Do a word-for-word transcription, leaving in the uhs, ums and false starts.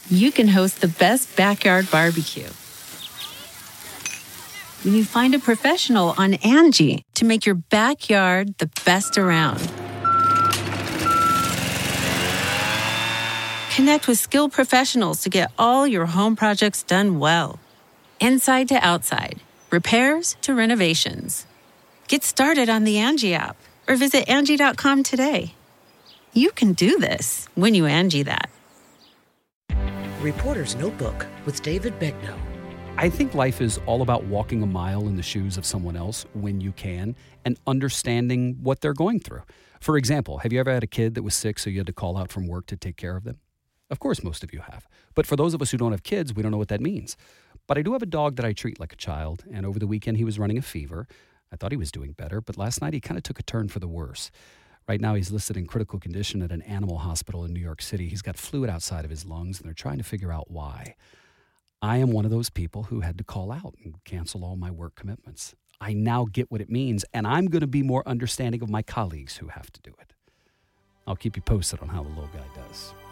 you can host the best backyard barbecue. When you find a professional on Angie to make your backyard the best around. Connect with skilled professionals to get all your home projects done well. Inside to outside, repairs to renovations. Get started on the Angie app or visit Angie dot com today. You can do this when you Angie that. Reporter's Notebook with David Begnaud. I think life is all about walking a mile in the shoes of someone else when you can and understanding what they're going through. For example, have you ever had a kid that was sick so you had to call out from work to take care of them? Of course, most of you have. But for those of us who don't have kids, we don't know what that means. But I do have a dog that I treat like a child, and over the weekend he was running a fever. I thought he was doing better, but last night he kind of took a turn for the worse. Right now he's listed in critical condition at an animal hospital in New York City. He's got fluid outside of his lungs, and they're trying to figure out why. I am one of those people who had to call out and cancel all my work commitments. I now get what it means, and I'm going to be more understanding of my colleagues who have to do it. I'll keep you posted on how the little guy does.